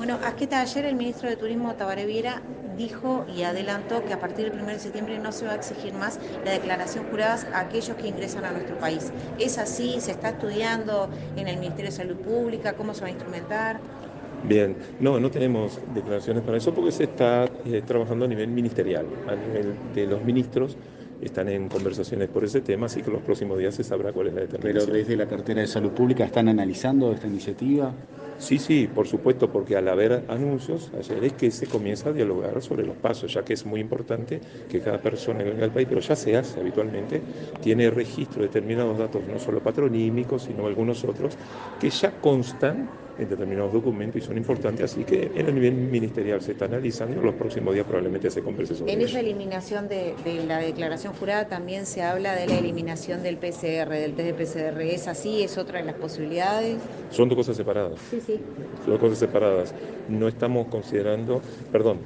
Bueno, Asqueta, ayer el ministro de Turismo, Tabaré Viera, dijo y adelantó que a partir del 1 de septiembre no se va a exigir más la declaración jurada a aquellos que ingresan a nuestro país. ¿Es así? ¿Se está estudiando en el Ministerio de Salud Pública? ¿Cómo se va a instrumentar? Bien, no tenemos declaraciones para eso porque se está trabajando a nivel ministerial, a nivel de los ministros están en conversaciones por ese tema, así que los próximos días se sabrá cuál es la Pero determinación. desde la cartera de Salud Pública están analizando esta iniciativa. Sí, por supuesto, porque al haber anuncios, ayer es que se comienza a dialogar sobre los pasos, ya que es muy importante que cada persona que venga al país, pero ya se hace habitualmente, tiene registro de determinados datos, no solo patronímicos, sino algunos otros, que ya constan en determinados documentos y son importantes, así que en el nivel ministerial se está analizando, en los próximos días probablemente se converse sobre En esa ello. eliminación de la declaración jurada también se habla de la eliminación del PCR, del test de PCR. ¿Es así? ¿Es otra de las posibilidades? Son dos cosas separadas, Sí, sí. son dos cosas separadas. No estamos considerando, perdón,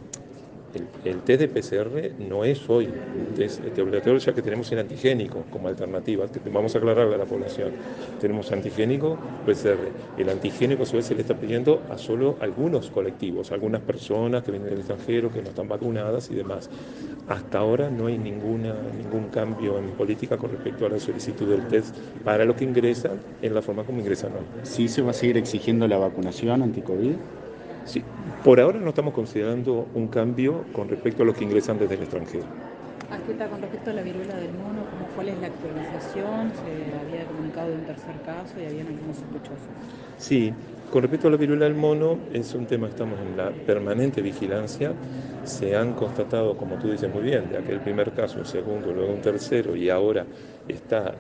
el test de PCR no es hoy un test obligatorio, ya que tenemos el antigénico como alternativa, que vamos a aclararle a la población. Tenemos antigénico, PCR. El antigénico a su vez se le está pidiendo a solo algunos colectivos, algunas personas que vienen del extranjero, que no están vacunadas y demás. Hasta ahora no hay ningún cambio en política con respecto a la solicitud del test para los que ingresan en la forma como ingresan hoy. ¿Sí se va a seguir exigiendo la vacunación anti-COVID? Sí, por ahora no estamos considerando un cambio con respecto a los que ingresan desde el extranjero. Asqueta, con respecto a la viruela del mono, ¿cuál es la actualización? Se había comunicado de un tercer caso y habían algunos sospechosos. Sí, con respecto a la viruela del mono, es un tema que estamos en la permanente vigilancia. Se han constatado, como tú dices muy bien, de aquel primer caso, un segundo, luego un tercero, y ahora está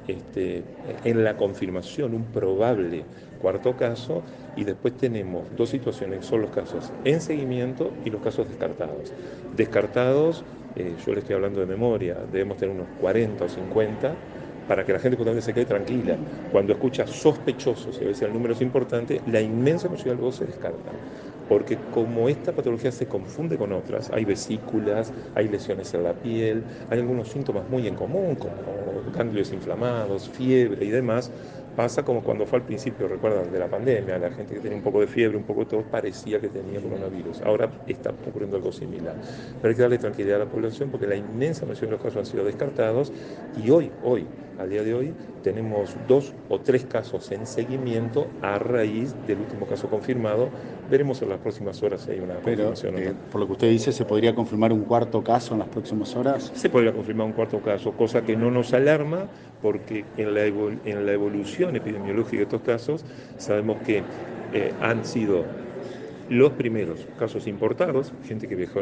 en la confirmación un probable cuarto caso, y después tenemos dos situaciones, son los casos en seguimiento y los casos descartados. Descartados, yo le estoy hablando de memoria, debemos tener unos 40 o 50 para que la gente justamente se quede tranquila. Cuando escucha sospechosos, y a veces el número es importante, la inmensa mayoría de los se descarta. Porque como esta patología se confunde con otras, hay vesículas, hay lesiones en la piel, hay algunos síntomas muy en común, como ganglios inflamados, fiebre y demás, pasa como cuando fue al principio, recuerdan, de la pandemia, la gente que tenía un poco de fiebre, un poco de todo, parecía que tenía coronavirus. Ahora está ocurriendo algo similar. Pero hay que darle tranquilidad a la población porque la inmensa mayoría de los casos han sido descartados y al día de hoy, tenemos 2 o 3 casos en seguimiento a raíz del último caso confirmado. Veremos en las próximas horas si hay una Pero, confirmación o no. por lo que usted dice, ¿se podría confirmar un cuarto caso en las próximas horas? Se podría confirmar un cuarto caso, cosa que no nos alarma porque en la evolución epidemiológica de estos casos sabemos que han sido los primeros casos importados, gente que viajó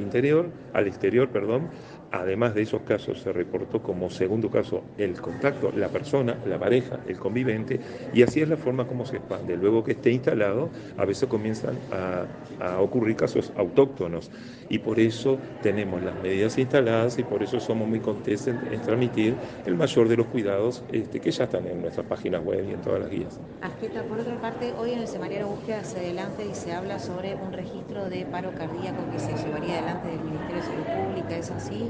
al exterior, perdón. Además de esos casos se reportó como segundo caso el contacto, la persona, la pareja, el convivente, y así es la forma como se expande. Luego que esté instalado, a veces comienzan a ocurrir casos autóctonos, y por eso tenemos las medidas instaladas y por eso somos muy contentos en transmitir el mayor de los cuidados que ya están en nuestras páginas web y en todas las guías. Asqueta, por otra parte, hoy en el semanario Búsqueda se adelanta y se habla sobre un registro de paro cardíaco que se llevaría adelante del Ministerio de Salud Pública. ¿Es así?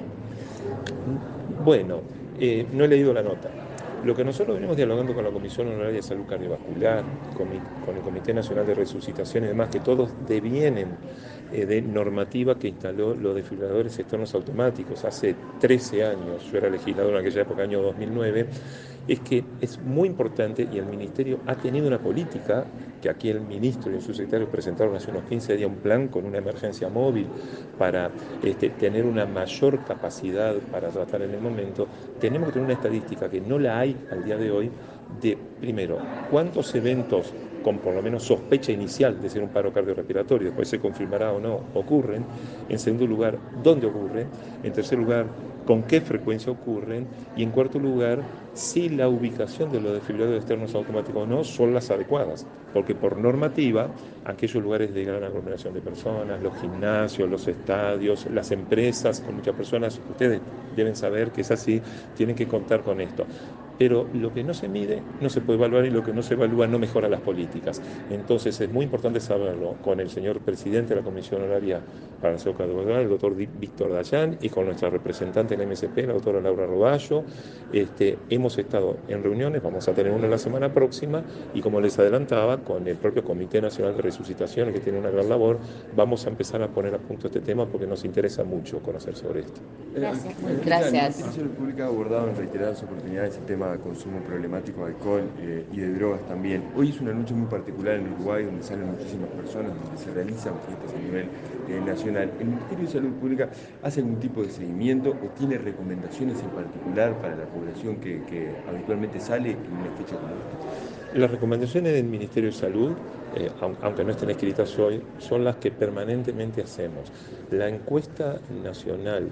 Bueno, no he leído la nota. Lo que nosotros venimos dialogando con la Comisión Honoraria de Salud Cardiovascular, con el Comité Nacional de Resucitación y demás, que todos devienen de normativa que instaló los desfibriladores externos automáticos hace 13 años, yo era legislador en aquella época, año 2009, es que es muy importante y el Ministerio ha tenido una política, que aquí el ministro y el subsecretario presentaron hace unos 15 días un plan con una emergencia móvil para tener una mayor capacidad para tratar en el momento. Tenemos que tener una estadística que no la hay al día de hoy de, primero, cuántos eventos con por lo menos sospecha inicial de ser un paro cardiorrespiratorio, después se confirmará o no, ocurren. En segundo lugar, dónde ocurren. En tercer lugar, con qué frecuencia ocurren. Y en cuarto lugar, si la ubicación de los desfibriladores externos automáticos o no son las adecuadas. Porque por normativa, aquellos lugares de gran aglomeración de personas, los gimnasios, los estadios, las empresas con muchas personas, ustedes deben saber que es así, tienen que contar con esto. pero lo que no se mide no se puede evaluar y lo que no se evalúa no mejora las políticas. Entonces es muy importante saberlo con el señor presidente de la Comisión Honoraria para la Salud Cardiovascular, el doctor Víctor Dayan, y con nuestra representante en la MSP, la doctora Laura Roballo. Hemos estado en reuniones, vamos a tener una la semana próxima, y como les adelantaba, con el propio Comité Nacional de Resucitación, que tiene una gran labor, vamos a empezar a poner a punto este tema porque nos interesa mucho conocer sobre esto. Gracias. Gracias. El Ministerio de Salud Pública ha abordado en reiteradas oportunidades el tema de consumo problemático de alcohol y de drogas también. Hoy es una noche muy particular en Uruguay, donde salen muchísimas personas, donde se realizan fiestas a nivel nacional. ¿El Ministerio de Salud Pública hace algún tipo de seguimiento o tiene recomendaciones en particular para la población que habitualmente sale en una fecha como esta? Las recomendaciones del Ministerio de Salud, aunque no estén escritas hoy, son las que permanentemente hacemos. La encuesta nacional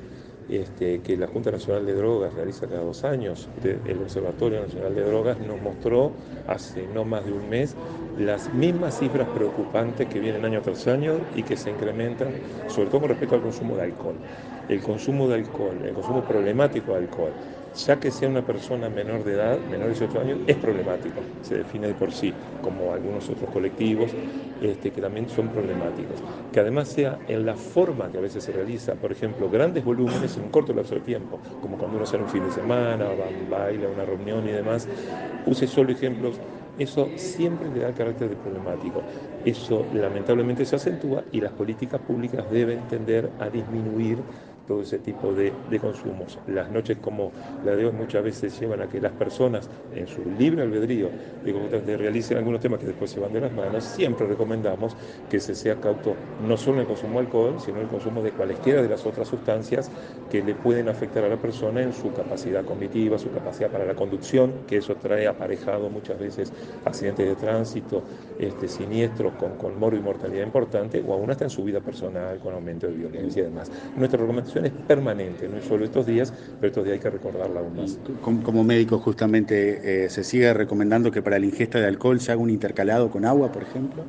que la Junta Nacional de Drogas realiza cada 2 años, el Observatorio Nacional de Drogas, nos mostró hace no más de un mes las mismas cifras preocupantes que vienen año tras año y que se incrementan, sobre todo con respecto al consumo de alcohol. El consumo de alcohol, el consumo problemático de alcohol, ya que sea una persona menor de edad, menor de 18 años, es problemático, se define de por sí, como algunos otros colectivos que también son problemáticos. Que además sea en la forma que a veces se realiza, por ejemplo, grandes volúmenes en un corto lapso de tiempo, como cuando uno sale un fin de semana, va a un baile, a una reunión y demás. Use solo ejemplos. Eso siempre le da carácter de problemático. Eso lamentablemente se acentúa y las políticas públicas deben tender a disminuir todo ese tipo de consumos. Las noches como la de hoy muchas veces llevan a que las personas en su libre albedrío realicen algunos temas que después se van de las manos. Siempre recomendamos que se sea cauto no solo en el consumo de alcohol, sino en el consumo de cualesquiera de las otras sustancias que le pueden afectar a la persona en su capacidad cognitiva, su capacidad para la conducción, que eso trae aparejado muchas veces accidentes de tránsito, siniestros con morbo y mortalidad importante, o aún hasta en su vida personal, con aumento de violencia y demás. Nuestra recomendación es permanente, no es solo estos días, pero estos días hay que recordarla aún más. Como médico, justamente, ¿se sigue recomendando que para la ingesta de alcohol se haga un intercalado con agua, por ejemplo?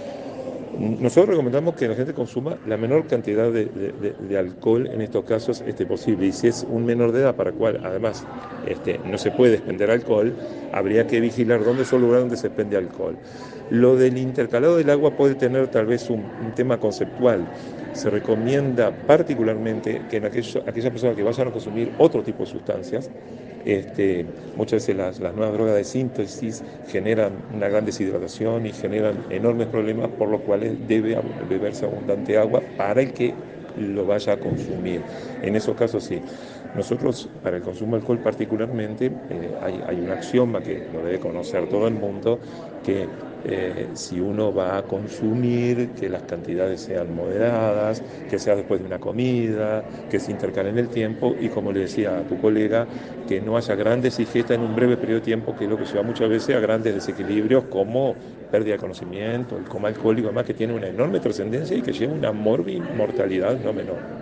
Nosotros recomendamos que la gente consuma la menor cantidad de alcohol en estos casos posible. Y si es un menor de edad para cual además no se puede expender alcohol, habría que vigilar dónde es el lugar donde se expende alcohol. Lo del intercalado del agua puede tener tal vez un tema conceptual. Se recomienda particularmente que en aquellas personas que vayan a consumir otro tipo de sustancias, muchas veces las nuevas drogas de síntesis generan una gran deshidratación y generan enormes problemas, por los cuales debe beberse abundante agua para el que lo vaya a consumir. En esos casos sí. Nosotros, para el consumo de alcohol particularmente, hay un axioma que lo debe conocer todo el mundo, que si uno va a consumir, que las cantidades sean moderadas, que sea después de una comida, que se intercalen el tiempo y, como le decía a tu colega, que no haya grandes ingestas en un breve periodo de tiempo, que es lo que lleva muchas veces a grandes desequilibrios como pérdida de conocimiento, el coma alcohólico, además que tiene una enorme trascendencia y que lleva una mortalidad no menor.